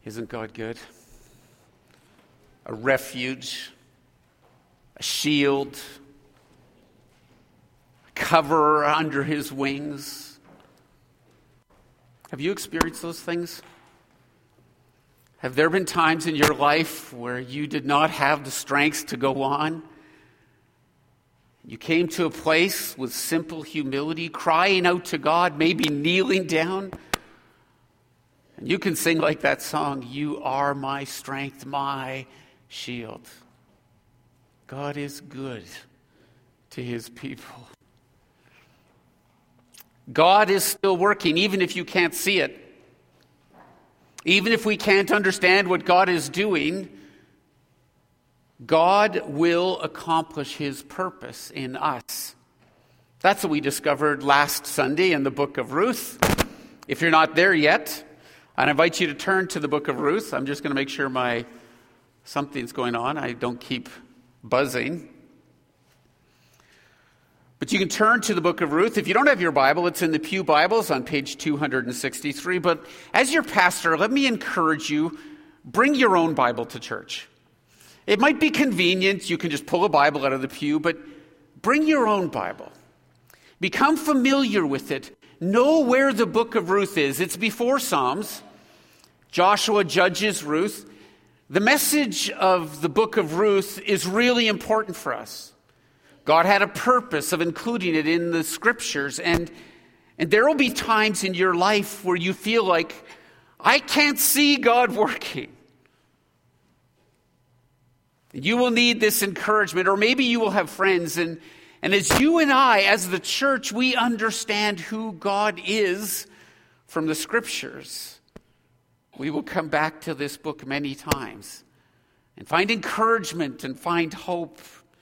Isn't God good? A refuge, a shield, a cover under his wings. Have you experienced those things? Have there been times in your life where you did not have the strength to go on? You came to a place with simple humility, crying out to God, maybe kneeling down. And you can sing like that song, "You are my strength, my shield." God is good to his people. God is still working, even if you can't see it. Even if we can't understand what God is doing, God will accomplish his purpose in us. That's what we discovered last Sunday in the book of Ruth. If you're not there yet, I invite you to turn to the book of Ruth. I'm just going to make sure something's going on. I don't keep buzzing. But you can turn to the book of Ruth. If you don't have your Bible, it's in the Pew Bibles on page 263. But as your pastor, let me encourage you, bring your own Bible to church. It might be convenient. You can just pull a Bible out of the pew, but bring your own Bible. Become familiar with it. Know where the book of Ruth is. It's before Psalms. Joshua judges Ruth. The message of the book of Ruth is really important for us. God had a purpose of including it in the scriptures, and there will be times in your life where you feel like, I can't see God working. You will need this encouragement, or maybe you will have friends, and as you and I, as the church, we understand who God is from the scriptures. We will come back to this book many times and find encouragement and find hope.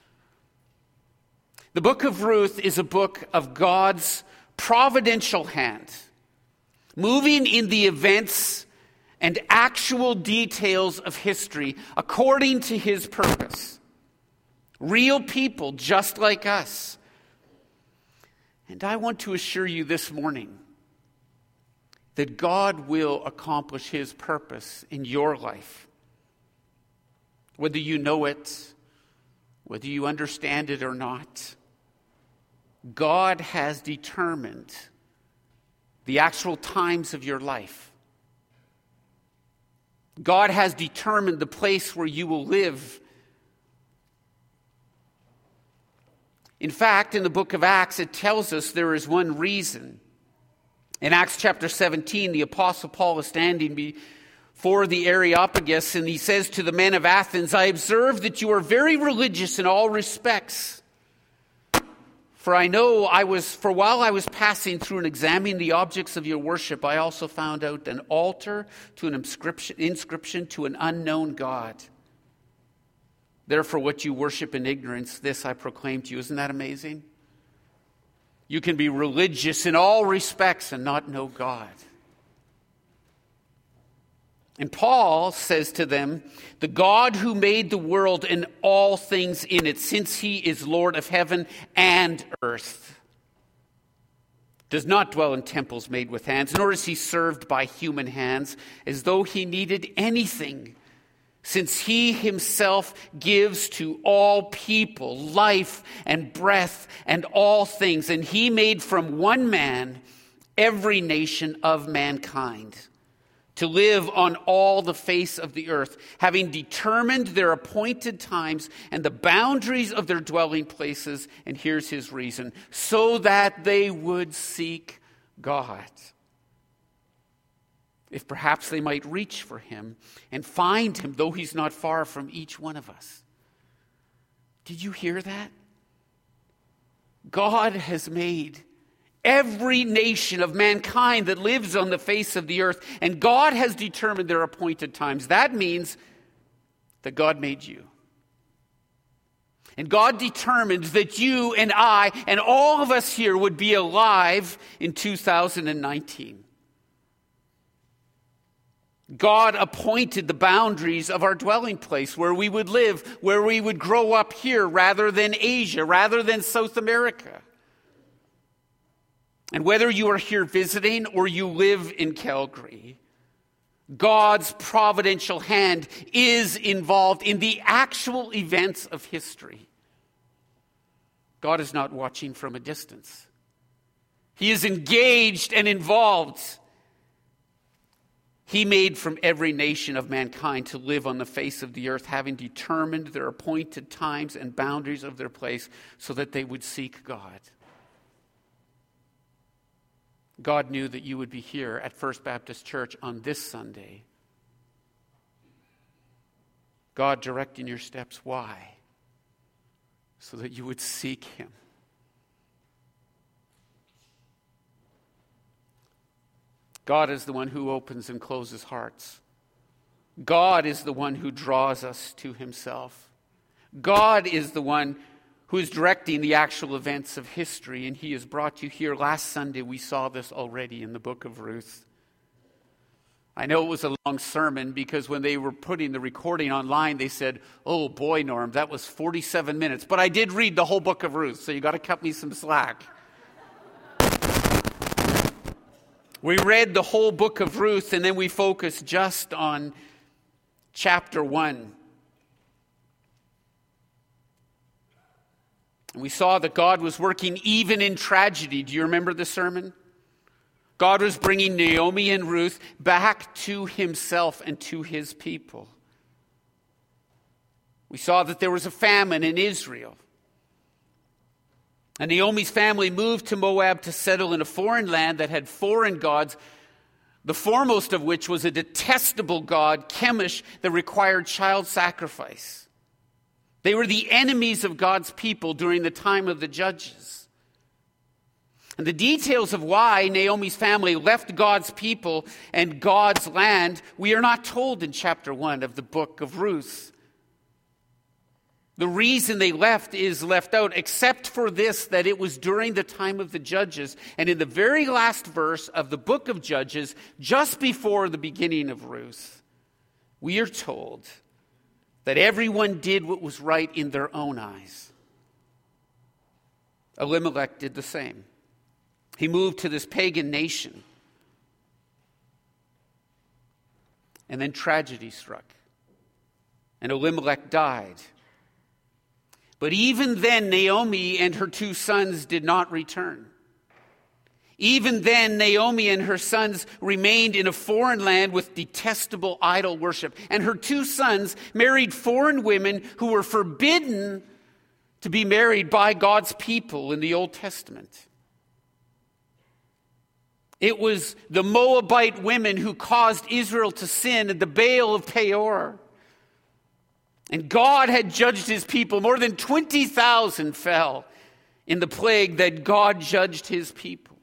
The book of Ruth is a book of God's providential hand, moving in the events and actual details of history according to his purpose. Real people just like us. And I want to assure you this morning that God will accomplish his purpose in your life. Whether you know it, whether you understand it or not, God has determined the actual times of your life. God has determined the place where you will live. In fact, in the book of Acts, it tells us there is one reason. In Acts chapter 17, the Apostle Paul is standing before the Areopagus, and he says to the men of Athens, "I observe that you are very religious in all respects. For I know while I was passing through and examining the objects of your worship, I also found out an altar to an inscription to an unknown God. Therefore, what you worship in ignorance, this I proclaim to you." Isn't that amazing? You can be religious in all respects and not know God. And Paul says to them, "The God who made the world and all things in it, since he is Lord of heaven and earth, does not dwell in temples made with hands, nor is he served by human hands as though he needed anything, since he himself gives to all people life and breath and all things. And he made from one man every nation of mankind to live on all the face of the earth, having determined their appointed times and the boundaries of their dwelling places." And here's his reason: "so that they would seek God, if perhaps they might reach for him and find him, though he's not far from each one of us." Did you hear that? God has made every nation of mankind that lives on the face of the earth, and God has determined their appointed times. That means that God made you. And God determined that you and I and all of us here would be alive in 2019. God appointed the boundaries of our dwelling place, where we would live, where we would grow up here rather than Asia, rather than South America. And whether you are here visiting or you live in Calgary, God's providential hand is involved in the actual events of history. God is not watching from a distance. He is engaged and involved. He made from every nation of mankind to live on the face of the earth, having determined their appointed times and boundaries of their place so that they would seek God. God knew that you would be here at First Baptist Church on this Sunday. God directing your steps. Why? So that you would seek Him. God is the one who opens and closes hearts. God is the one who draws us to Himself. God is the one who is directing the actual events of history, and He has brought you here. Last Sunday we saw this already in the book of Ruth. I know it was a long sermon because when they were putting the recording online, they said, "Oh boy, Norm, that was 47 minutes." But I did read the whole book of Ruth, so you got to cut me some slack. We read the whole book of Ruth, and then we focused just on chapter 1. And we saw that God was working even in tragedy. Do you remember the sermon? God was bringing Naomi and Ruth back to Himself and to His people. We saw that there was a famine in Israel. And Naomi's family moved to Moab to settle in a foreign land that had foreign gods, the foremost of which was a detestable god, Chemosh, that required child sacrifice. They were the enemies of God's people during the time of the judges. And the details of why Naomi's family left God's people and God's land, we are not told in chapter 1 of the book of Ruth. The reason they left is left out, except for this, that it was during the time of the judges. And in the very last verse of the book of Judges, just before the beginning of Ruth, we are told that everyone did what was right in their own eyes. Elimelech did the same. He moved to this pagan nation. And then tragedy struck. And Elimelech died. But even then, Naomi and her 2 sons did not return. Even then, Naomi and her sons remained in a foreign land with detestable idol worship. And her 2 sons married foreign women who were forbidden to be married by God's people in the Old Testament. It was the Moabite women who caused Israel to sin at the Baal of Peor. And God had judged His people. More than 20,000 fell in the plague that God judged His people.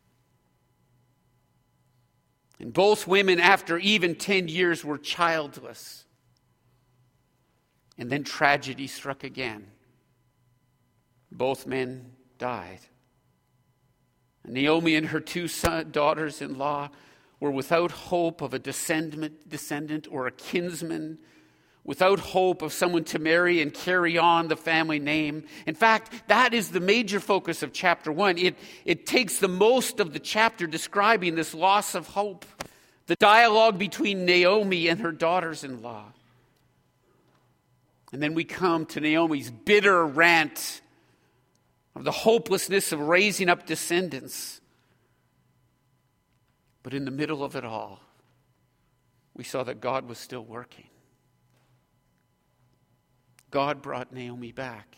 And both women, after even 10 years, were childless. And then tragedy struck again. Both men died. And Naomi and her 2 daughters-in-law were without hope of a descendant or a kinsman, without hope of someone to marry and carry on the family name. In fact, that is the major focus of chapter 1. It takes the most of the chapter describing this loss of hope, the dialogue between Naomi and her daughters-in-law. And then we come to Naomi's bitter rant of the hopelessness of raising up descendants. But in the middle of it all, we saw that God was still working. God brought Naomi back.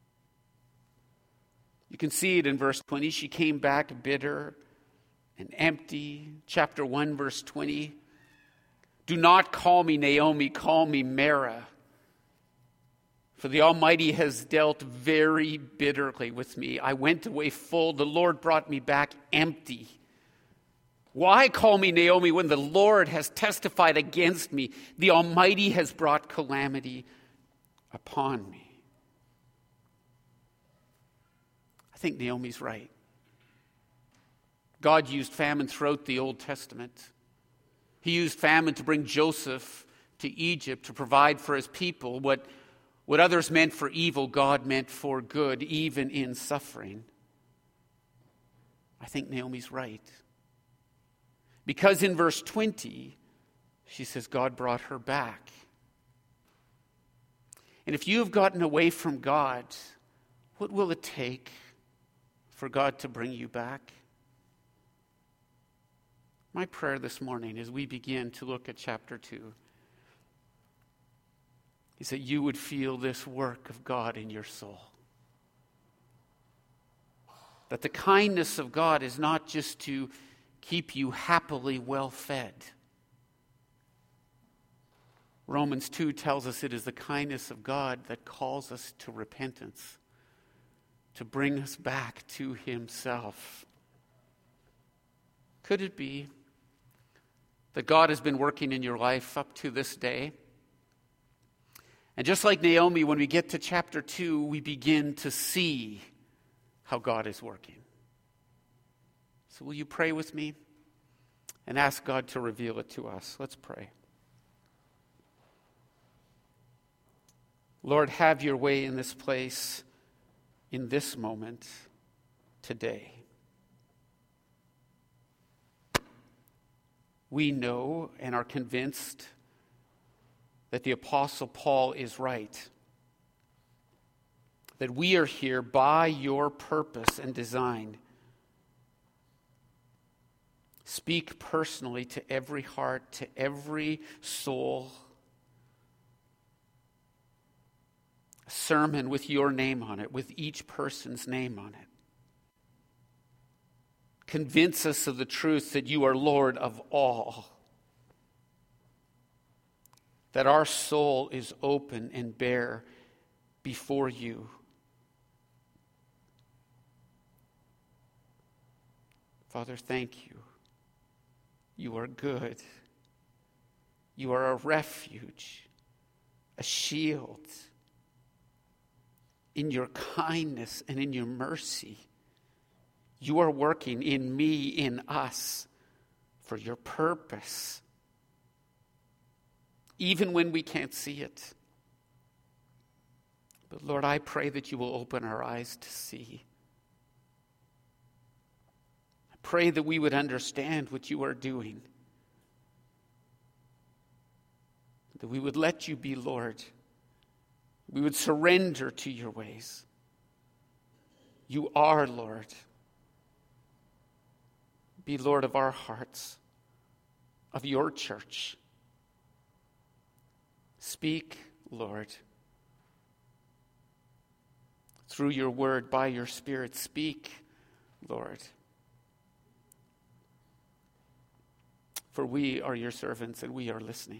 You can see it in verse 20. She came back bitter and empty. Chapter 1, verse 20. Do not call me Naomi, call me Mara. For the Almighty has dealt very bitterly with me. I went away full. The Lord brought me back empty. Why call me Naomi when the Lord has testified against me? The Almighty has brought calamity upon me. I think Naomi's right. God used famine throughout the Old Testament. He used famine to bring Joseph to Egypt to provide for His people. What others meant for evil, God meant for good, even in suffering. I think Naomi's right. Because in verse 20, She says God brought her back. And if you have gotten away from God, what will it take for God to bring you back? My prayer this morning as we begin to look at chapter 2 is that you would feel this work of God in your soul. That the kindness of God is not just to keep you happily well fed. Romans 2 tells us it is the kindness of God that calls us to repentance, to bring us back to himself. Could it be that God has been working in your life up to this day? And just like Naomi, when we get to chapter 2, we begin to see how God is working. So will you pray with me and ask God to reveal it to us? Let's pray. Lord, have your way in this place, in this moment, today. We know and are convinced that the Apostle Paul is right. That we are here by your purpose and design. Speak personally to every heart, to every soul. A sermon with your name on it, with each person's name on it. Convince us of the truth that you are Lord of all. That our soul is open and bare before you. Father, thank you. You are good. You are a refuge, a shield. In your kindness and in your mercy, you are working in me, in us, for your purpose. Even when we can't see it. But Lord, I pray that you will open our eyes to see. I pray that we would understand what you are doing. That we would let you be Lord. We would surrender to your ways. You are Lord. Be Lord of our hearts, of your church. Speak, Lord. Through your word, by your Spirit, speak, Lord. For we are your servants and we are listening.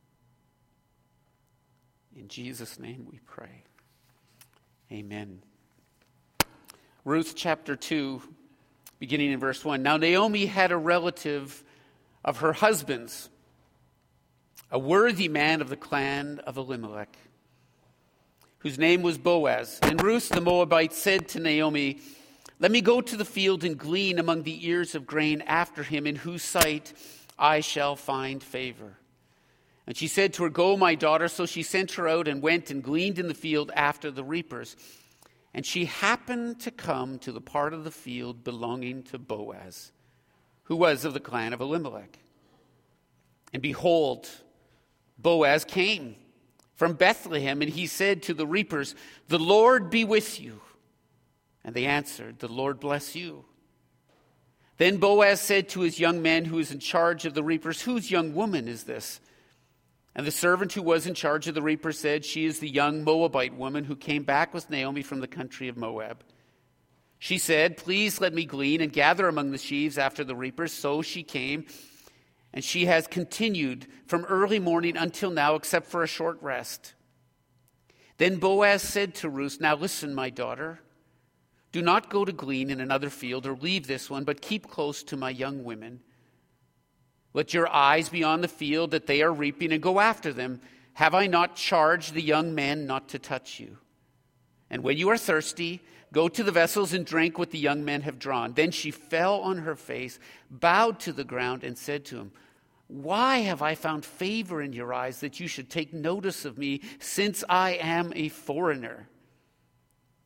In Jesus' name we pray. Amen. Ruth chapter 2, beginning in verse 1. Now Naomi had a relative of her husband's, a worthy man of the clan of Elimelech, whose name was Boaz. And Ruth the Moabite said to Naomi, "Let me go to the field and glean among the ears of grain after him, in whose sight I shall find favor." And she said to her, "Go, my daughter." So she sent her out and went and gleaned in the field after the reapers. And she happened to come to the part of the field belonging to Boaz, who was of the clan of Elimelech. And behold, Boaz came from Bethlehem, and he said to the reapers, "The Lord be with you." And they answered, "The Lord bless you." Then Boaz said to his young man who was in charge of the reapers, "Whose young woman is this?" And the servant who was in charge of the reapers said, "She is the young Moabite woman who came back with Naomi from the country of Moab." She said, "Please let me glean and gather among the sheaves after the reapers." So she came, and she has continued from early morning until now, except for a short rest. Then Boaz said to Ruth, "Now listen, my daughter. Do not go to glean in another field or leave this one, but keep close to my young women. Let your eyes be on the field that they are reaping and go after them. Have I not charged the young men not to touch you? And when you are thirsty, go to the vessels and drink what the young men have drawn." Then she fell on her face, bowed to the ground, and said to him, "Why have I found favor in your eyes that you should take notice of me, since I am a foreigner?"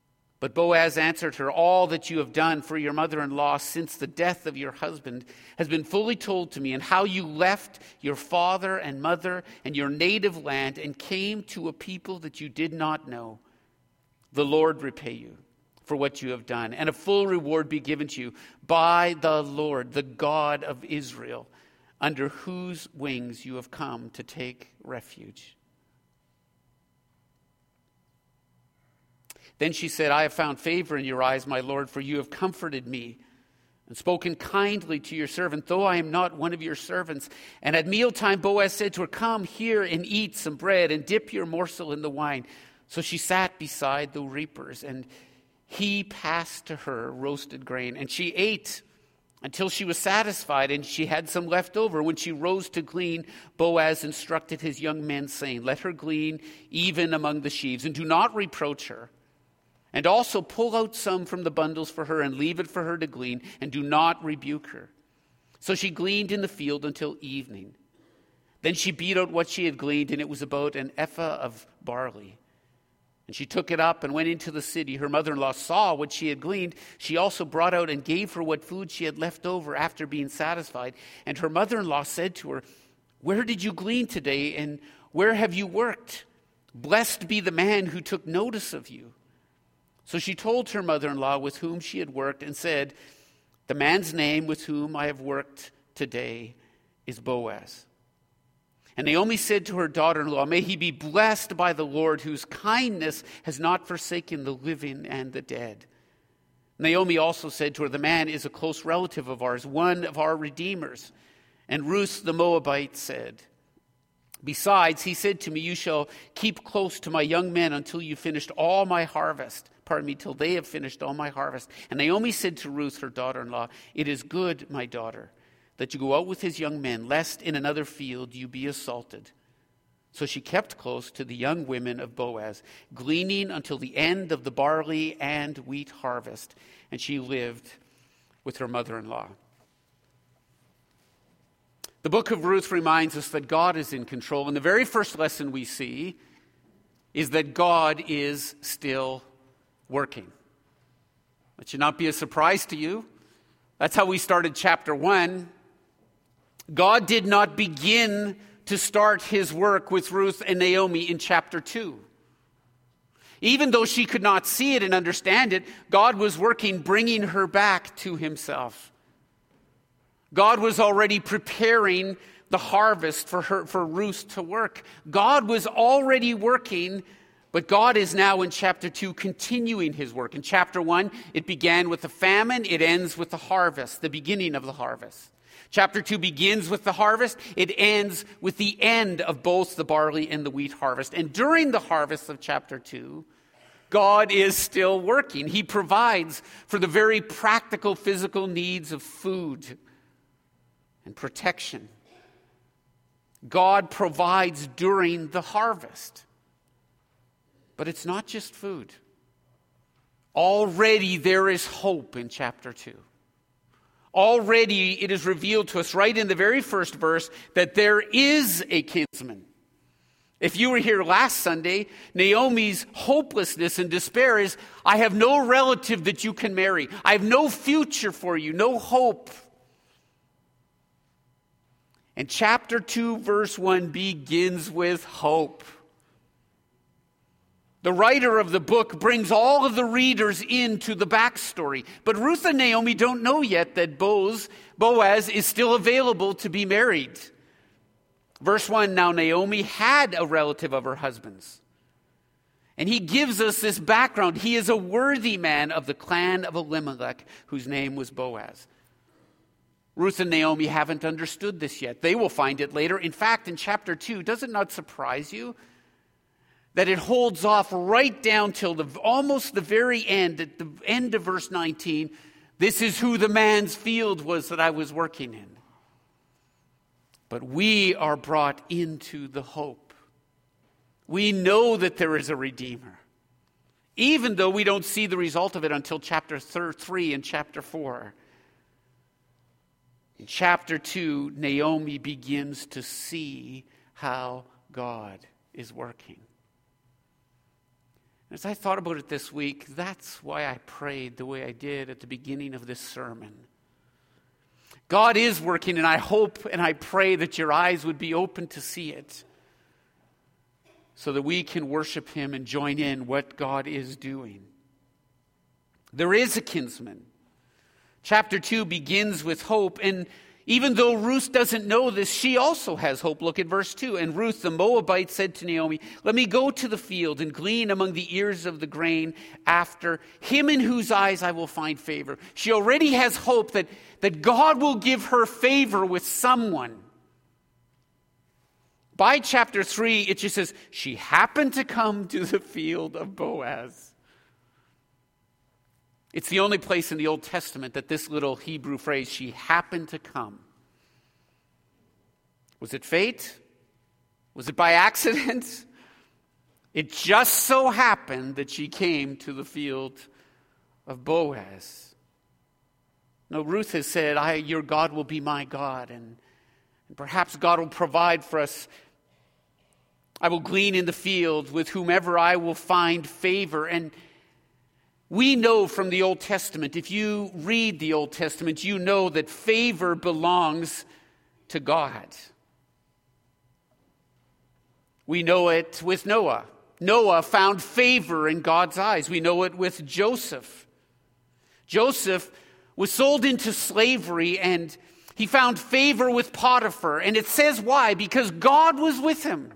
But Boaz answered her, all that you have done for your mother-in-law since the death of your husband has been fully told to me, and how you left your father and mother and your native land and came to a people that you did not know. The Lord repay you for what you have done, and a full reward be given to you by the Lord, the God of Israel, under whose wings you have come to take refuge. Then she said, I have found favor in your eyes, my Lord, for you have comforted me and spoken kindly to your servant, though I am not one of your servants. And at mealtime Boaz said to her, come here and eat some bread and dip your morsel in the wine. So she sat beside the reapers, and he passed to her roasted grain, and she ate until she was satisfied, and she had some left over. When she rose to glean, Boaz instructed his young men, saying, let her glean even among the sheaves, and do not reproach her. And also pull out some from the bundles for her and leave it for her to glean, and do not rebuke her. So she gleaned in the field until evening. Then she beat out what she had gleaned, and it was about an ephah of barley. And she took it up and went into the city. Her mother-in-law saw what she had gleaned. She also brought out and gave her what food she had left over after being satisfied. And her mother-in-law said to her, where did you glean today, and where have you worked? Blessed be the man who took notice of you. So she told her mother-in-law with whom she had worked and said, the man's name with whom I have worked today is Boaz. And Naomi said to her daughter-in-law, may he be blessed by the Lord, whose kindness has not forsaken the living and the dead. Naomi also said to her, the man is a close relative of ours, one of our redeemers. And Ruth the Moabite said, besides, he said to me, you shall keep close to my young men until you finished all my harvest. Till they have finished all my harvest. And Naomi said to Ruth, her daughter-in-law, it is good, my daughter, that you go out with his young men, lest in another field you be assaulted. So she kept close to the young women of Boaz, gleaning until the end of the barley and wheat harvest. And she lived with her mother-in-law. The book of Ruth reminds us that God is in control. And the very first lesson we see is that God is still working. That should not be a surprise to you. That's how we started chapter 1. God did not begin to start his work with Ruth and Naomi in chapter 2. Even though she could not see it and understand it, God was working, bringing her back to himself. God was already preparing the harvest for Ruth to work. God was already working. But God is now in chapter 2 continuing his work. In chapter 1, it began with the famine. It ends with the harvest, the beginning of the harvest. Chapter 2 begins with the harvest. It ends with the end of both the barley and the wheat harvest. And during the harvest of chapter 2, God is still working. He provides for the very practical physical needs of food and protection. God provides during the harvest. But it's not just food. Already there is hope in chapter 2. Already it is revealed to us right in the very first verse that there is a kinsman. If you were here last Sunday, Naomi's hopelessness and despair is, I have no relative that you can marry. I have no future for you, no hope. And chapter 2, verse 1 begins with hope. The writer of the book brings all of the readers into the backstory. But Ruth and Naomi don't know yet that Boaz is still available to be married. Verse 1, now Naomi had a relative of her husband's. And he gives us this background. He is a worthy man of the clan of Elimelech, whose name was Boaz. Ruth and Naomi haven't understood this yet. They will find it later. In fact, in chapter 2, does it not surprise you that it holds off right down till almost the very end, at the end of verse 19, this is who the man's field was that I was working in. But we are brought into the hope. We know that there is a Redeemer, even though we don't see the result of it until chapter 3 and chapter 4. In chapter 2, Naomi begins to see how God is working. As I thought about it this week, that's why I prayed the way I did at the beginning of this sermon. God is working, and I hope and I pray that your eyes would be open to see it, so that we can worship him and join in what God is doing. There is a kinsman. Chapter 2 begins with hope, and even though Ruth doesn't know this, she also has hope. Look at verse 2. And Ruth the Moabite said to Naomi, "Let me go to the field and glean among the ears of the grain after him in whose eyes I will find favor." She already has hope that God will give her favor with someone. By chapter 3, it just says, she happened to come to the field of Boaz. It's the only place in the Old Testament that this little Hebrew phrase, she happened to come. Was it fate? Was it by accident? It just so happened that she came to the field of Boaz. No, Ruth has said, your God will be my God, and perhaps God will provide for us. I will glean in the field with whomever I will find favor. And we know from the Old Testament, if you read the Old Testament, you know that favor belongs to God. We know it with Noah. Noah found favor in God's eyes. We know it with Joseph. Joseph was sold into slavery, and he found favor with Potiphar. And it says why? Because God was with him.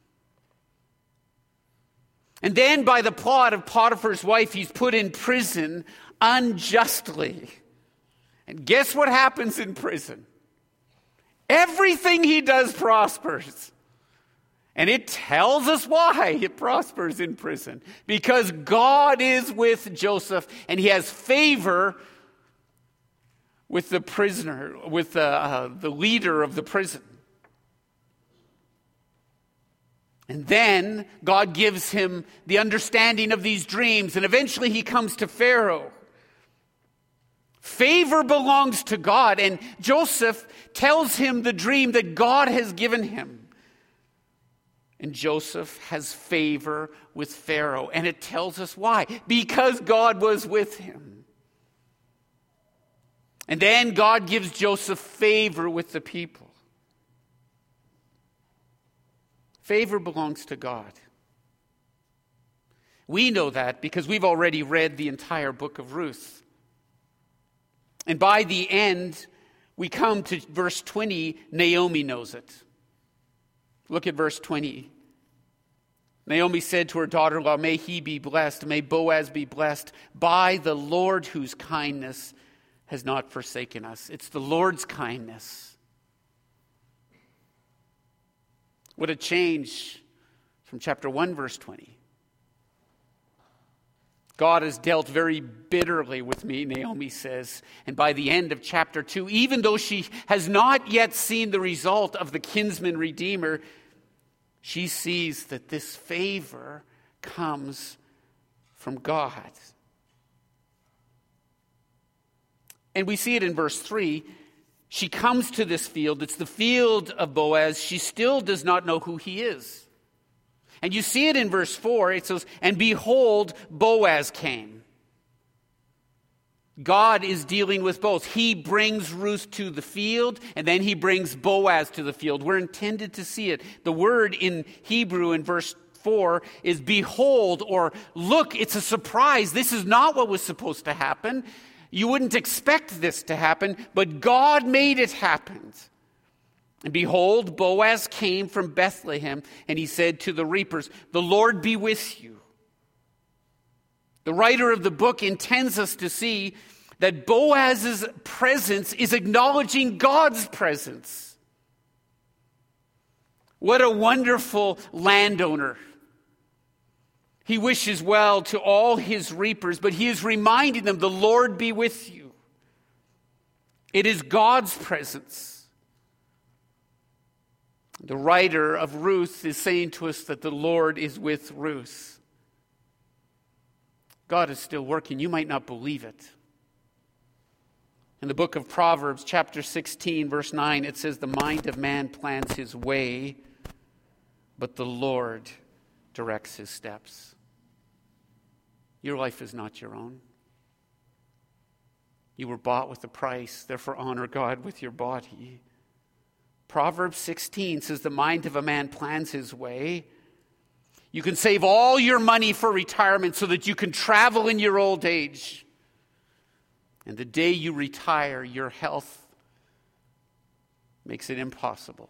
And then by the plot of Potiphar's wife, he's put in prison unjustly. And guess what happens in prison? Everything he does prospers. And it tells us why it prospers in prison. Because God is with Joseph, and he has favor with the prisoner, with the leader of the prison. And then God gives him the understanding of these dreams, and eventually he comes to Pharaoh. Favor belongs to God, and Joseph tells him the dream that God has given him. And Joseph has favor with Pharaoh, and it tells us why. Because God was with him. And then God gives Joseph favor with the people. Favor belongs to God. We know that because we've already read the entire book of Ruth. And by the end, we come to verse 20, Naomi knows it. Look at verse 20. Naomi said to her daughter-in-law, "May he be blessed, may Boaz be blessed by the Lord whose kindness has not forsaken us." It's the Lord's kindness. What a change from chapter 1, verse 20. God has dealt very bitterly with me, Naomi says. And by the end of chapter 2, even though she has not yet seen the result of the kinsman redeemer, she sees that this favor comes from God. And we see it in verse 3. She comes to this field. It's the field of Boaz. She still does not know who he is. And you see it in verse 4. It says, "And behold, Boaz came." God is dealing with both. He brings Ruth to the field, and then he brings Boaz to the field. We're intended to see it. The word in Hebrew in verse 4 is behold, or look. It's a surprise. This is not what was supposed to happen. You wouldn't expect this to happen, but God made it happen. And behold, Boaz came from Bethlehem, and he said to the reapers, "The Lord be with you." The writer of the book intends us to see that Boaz's presence is acknowledging God's presence. What a wonderful landowner. He wishes well to all his reapers, but he is reminding them, the Lord be with you. It is God's presence. The writer of Ruth is saying to us that the Lord is with Ruth. God is still working. You might not believe it. In the book of Proverbs, chapter 16, verse 9, it says, "The mind of man plans his way, but the Lord directs his steps." Your life is not your own. You were bought with a price, therefore honor God with your body. Proverbs 16 says the mind of a man plans his way. You can save all your money for retirement so that you can travel in your old age. And the day you retire, your health makes it impossible.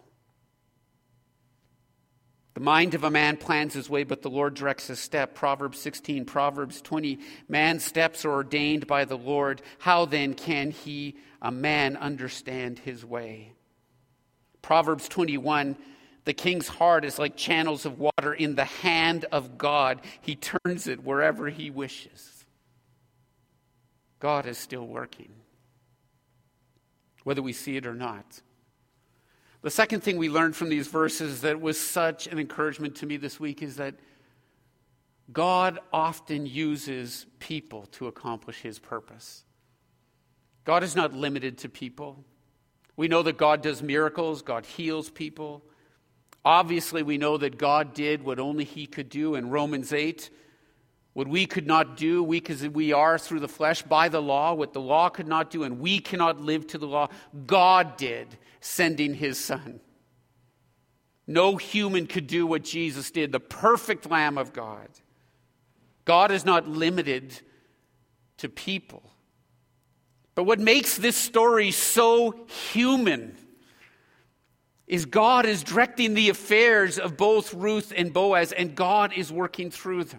The mind of a man plans his way, but the Lord directs his step. Proverbs 16, Proverbs 20. Man's steps are ordained by the Lord. How then can a man understand his way? Proverbs 21. The king's heart is like channels of water in the hand of God. He turns it wherever he wishes. God is still working, whether we see it or not. The second thing we learned from these verses that was such an encouragement to me this week is that God often uses people to accomplish his purpose. God is not limited to people. We know that God does miracles, God heals people. Obviously, we know that God did what only he could do in Romans 8. What we could not do, weak as we are through the flesh, by the law, what the law could not do, and we cannot live to the law, God did, sending his Son. No human could do what Jesus did, the perfect Lamb of God. God is not limited to people. But what makes this story so human is God is directing the affairs of both Ruth and Boaz, and God is working through them.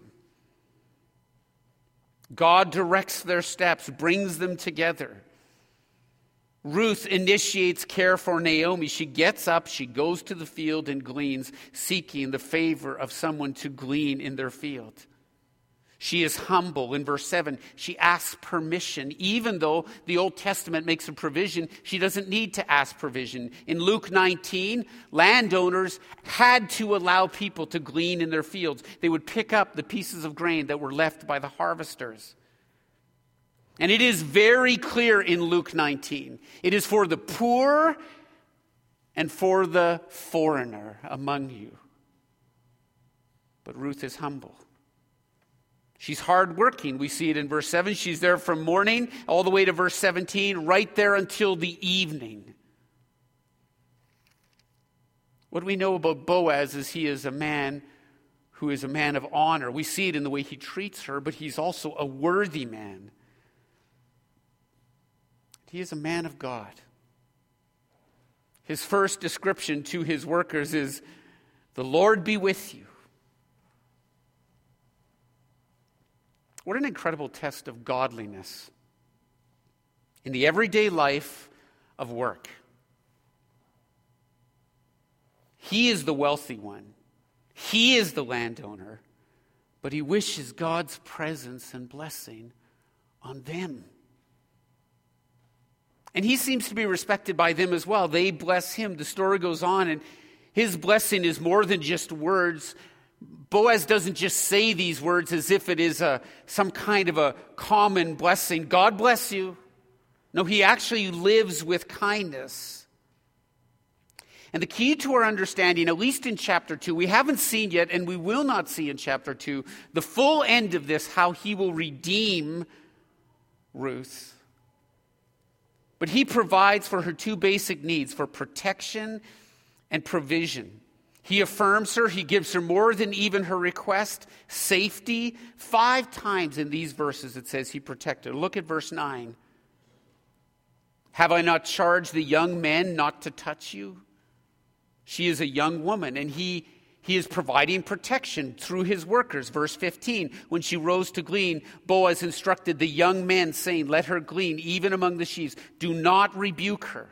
God directs their steps, brings them together. Ruth initiates care for Naomi. She gets up, she goes to the field and gleans, seeking the favor of someone to glean in their field. She is humble. In verse 7, she asks permission. Even though the Old Testament makes a provision, she doesn't need to ask permission. In Luke 19, landowners had to allow people to glean in their fields. They would pick up the pieces of grain that were left by the harvesters. And it is very clear in Luke 19. It is for the poor and for the foreigner among you. But Ruth is humble. She's hardworking. We see it in verse 7. She's there from morning all the way to verse 17, right there until the evening. What we know about Boaz is he is a man who is a man of honor. We see it in the way he treats her, but he's also a worthy man. He is a man of God. His first description to his workers is, "The Lord be with you." What an incredible test of godliness in the everyday life of work. He is the wealthy one. He is the landowner. But he wishes God's presence and blessing on them. And he seems to be respected by them as well. They bless him. The story goes on, and his blessing is more than just words. Boaz doesn't just say these words as if it is some kind of a common blessing. God bless you. No, he actually lives with kindness. And the key to our understanding, at least in chapter 2, we haven't seen yet, and we will not see in chapter 2, the full end of this, how he will redeem Ruth. But he provides for her two basic needs, for protection and provision. He affirms her. He gives her more than even her request, safety. 5 times in these verses it says he protected her. Look at verse 9. Have I not charged the young men not to touch you? She is a young woman, and he is providing protection through his workers. Verse 15, when she rose to glean, Boaz instructed the young men, saying, let her glean even among the sheaves. Do not rebuke her.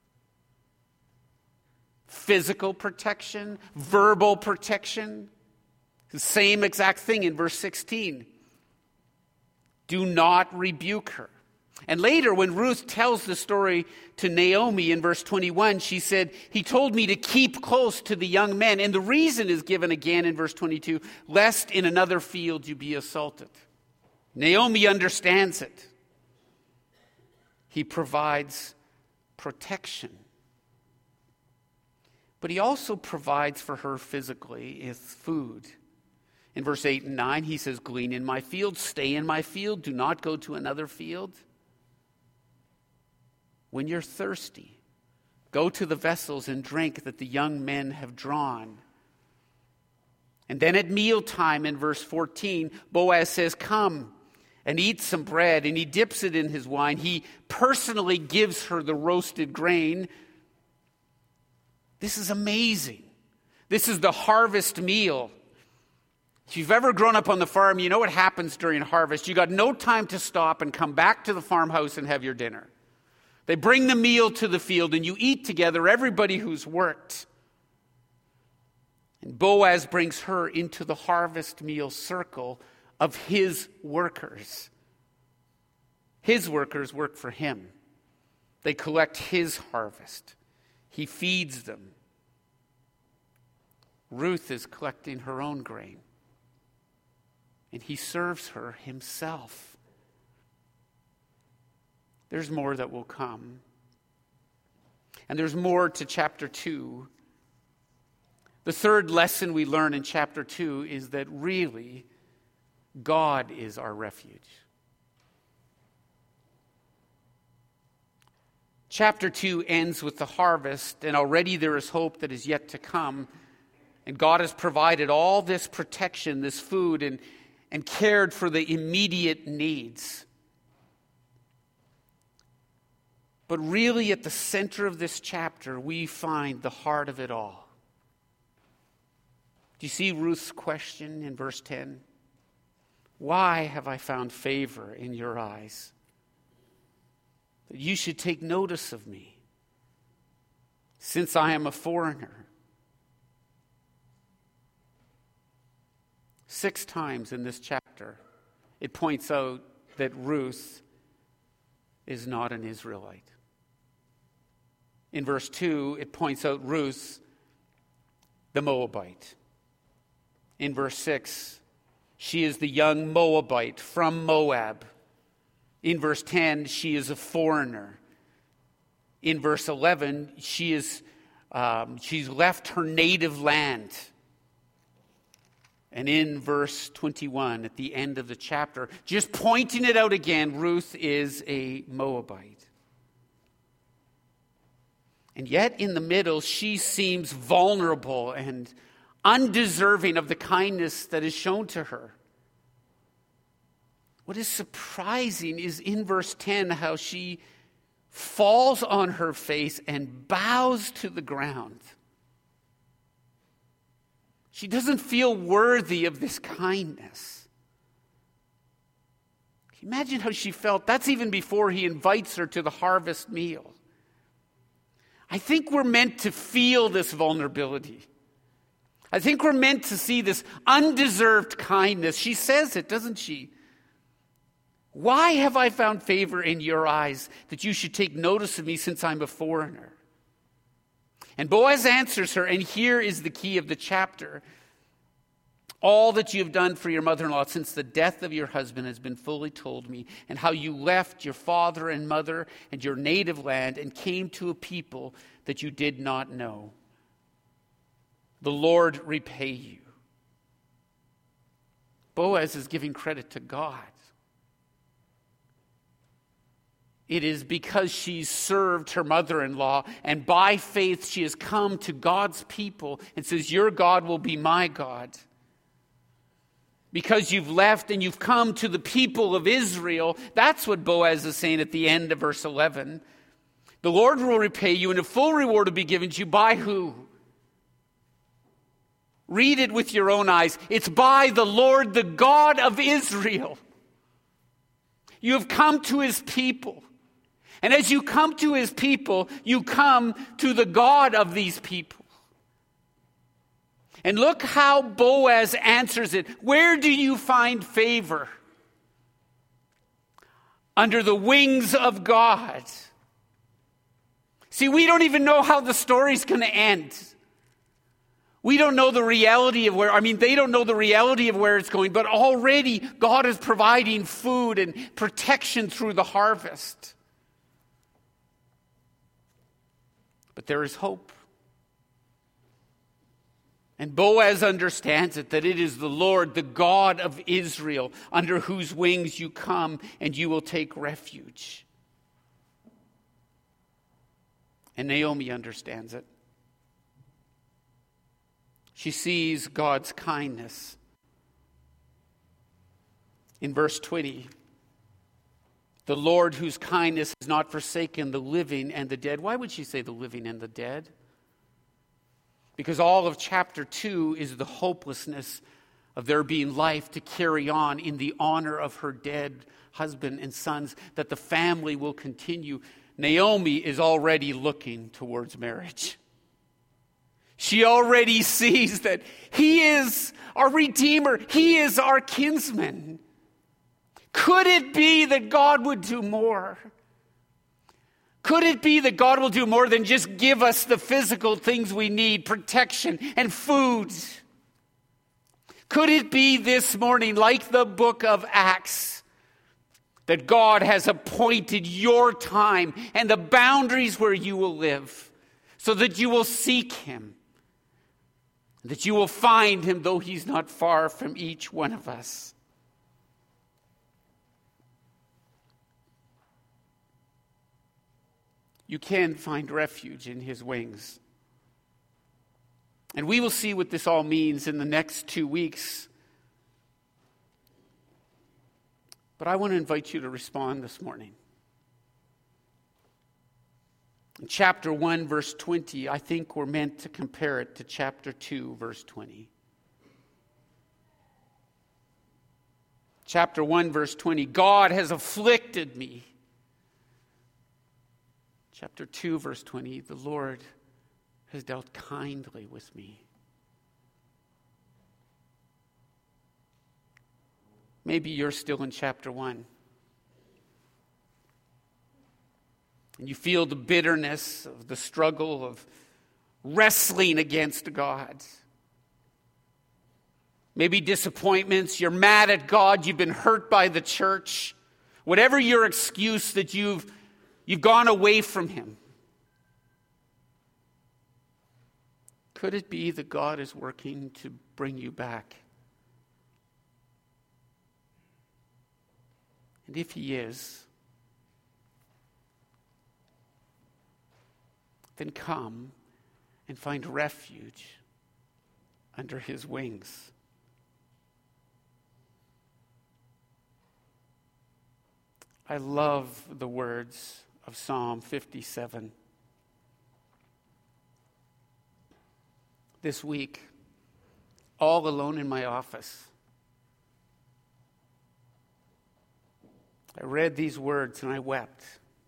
Physical protection, verbal protection. The same exact thing in verse 16. Do not rebuke her. And later, when Ruth tells the story to Naomi in verse 21, she said, he told me to keep close to the young men. And the reason is given again in verse 22, lest in another field you be assaulted. Naomi understands it. He provides protection. But he also provides for her physically with food. In verse 8 and 9, he says, glean in my field, stay in my field, do not go to another field. When you're thirsty, go to the vessels and drink that the young men have drawn. And then at mealtime in verse 14, Boaz says, come and eat some bread, and he dips it in his wine. He personally gives her the roasted grain. This is amazing. This is the harvest meal. If you've ever grown up on the farm, you know what happens during harvest. You got no time to stop and come back to the farmhouse and have your dinner. They bring the meal to the field and you eat together, everybody who's worked. And Boaz brings her into the harvest meal circle of his workers. His workers work for him. They collect his harvest. He feeds them. Ruth is collecting her own grain. And he serves her himself. There's more that will come. And there's more to chapter 2. The third lesson we learn in chapter 2 is that really God is our refuge. Chapter 2 ends with the harvest, and already there is hope that is yet to come. And God has provided all this protection, this food, and cared for the immediate needs. But really at the center of this chapter, we find the heart of it all. Do you see Ruth's question in verse 10? Why have I found favor in your eyes, that you should take notice of me, since I am a foreigner? 6 times in this chapter, it points out that Ruth is not an Israelite. In verse 2, it points out Ruth, the Moabite. In verse 6, she is the young Moabite from Moab. In verse 10, she is a foreigner. In verse 11, she's left her native land. And in verse 21, at the end of the chapter, just pointing it out again, Ruth is a Moabite. And yet in the middle, she seems vulnerable and undeserving of the kindness that is shown to her. What is surprising is in verse 10 how she falls on her face and bows to the ground. She doesn't feel worthy of this kindness. Can you imagine how she felt? That's even before he invites her to the harvest meal. I think we're meant to feel this vulnerability. I think we're meant to see this undeserved kindness. She says it, doesn't she? Why have I found favor in your eyes that you should take notice of me since I'm a foreigner? And Boaz answers her, and here is the key of the chapter. All that you have done for your mother-in-law since the death of your husband has been fully told me, and how you left your father and mother and your native land and came to a people that you did not know. The Lord repay you. Boaz is giving credit to God. It is because she's served her mother-in-law, and by faith she has come to God's people and says, your God will be my God. Because you've left and you've come to the people of Israel, that's what Boaz is saying at the end of verse 11. The Lord will repay you, and a full reward will be given to you by who? Read it with your own eyes. It's by the Lord, the God of Israel. You have come to his people. And as you come to his people, you come to the God of these people. And look how Boaz answers it. Where do you find favor? Under the wings of God. See, we don't even know how the story's going to end. We don't know the reality of they don't know the reality of where it's going, but already God is providing food and protection through the harvest. But there is hope. And Boaz understands it, that it is the Lord, the God of Israel, under whose wings you come and you will take refuge. And Naomi understands it. She sees God's kindness. In verse 20, the Lord whose kindness has not forsaken the living and the dead. Why would she say the living and the dead? Because all of chapter 2 is the hopelessness of there being life to carry on in the honor of her dead husband and sons, that the family will continue. Naomi is already looking towards marriage. She already sees that he is our Redeemer. He is our kinsman. Could it be that God would do more? Could it be that God will do more than just give us the physical things we need, protection and food? Could it be this morning, like the book of Acts, that God has appointed your time and the boundaries where you will live so that you will seek him, that you will find him, though he's not far from each one of us? You can find refuge in his wings. And we will see what this all means in the next 2 weeks. But I want to invite you to respond this morning. In chapter 1, verse 20, I think we're meant to compare it to chapter 2, verse 20. Chapter 1, verse 20, God has afflicted me. Chapter 2, verse 20, the Lord has dealt kindly with me. Maybe you're still in chapter 1. And you feel the bitterness of the struggle of wrestling against God. Maybe disappointments. You're mad at God. You've been hurt by the church. Whatever your excuse that you've gone away from him. Could it be that God is working to bring you back? And if he is, then come and find refuge under his wings. I love the words of Psalm 57. This week, all alone in my office, I read these words and I wept.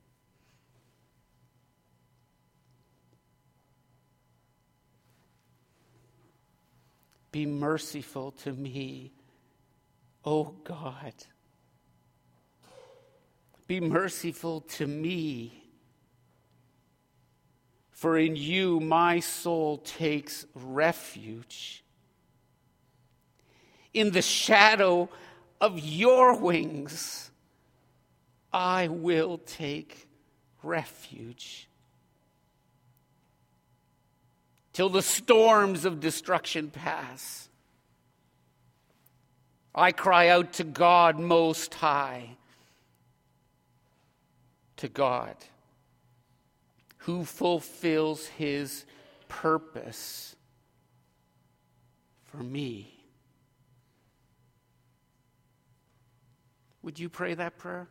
Be merciful to me, O God. Be merciful to me, for in you my soul takes refuge. In the shadow of your wings, I will take refuge. Till the storms of destruction pass, I cry out to God Most High, to God, who fulfills his purpose for me. Would you pray that prayer?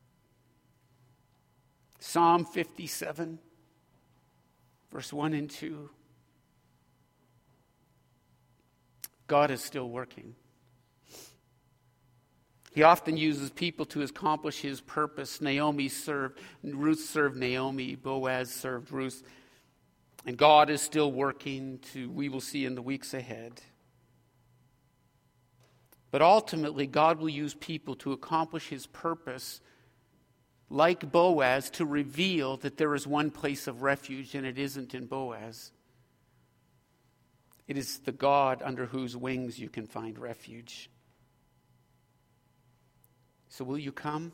Psalm 57, verse 1 and 2. God is still working. He often uses people to accomplish his purpose. Ruth served Naomi, Boaz served Ruth. And God is still working we will see in the weeks ahead. But ultimately, God will use people to accomplish his purpose, like Boaz, to reveal that there is one place of refuge, and it isn't in Boaz. It is the God under whose wings you can find refuge. So will you come?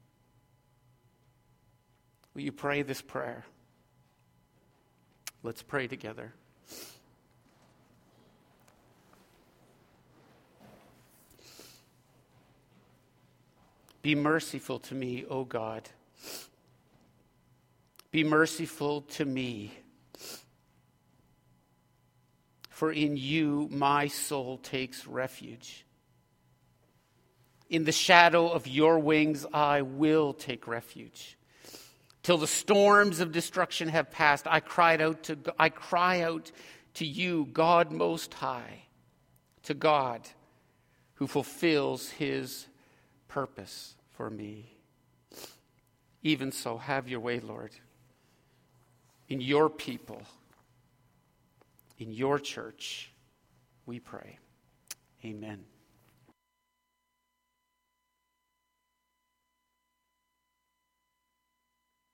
Will you pray this prayer? Let's pray together. Be merciful to me, O God. Be merciful to me. For in you my soul takes refuge. In the shadow of your wings I will take refuge. Till the storms of destruction have passed, I cry out to you, God Most High, to God who fulfills his purpose for me. Even so, have your way, Lord, in your people, in your church, we pray. Amen.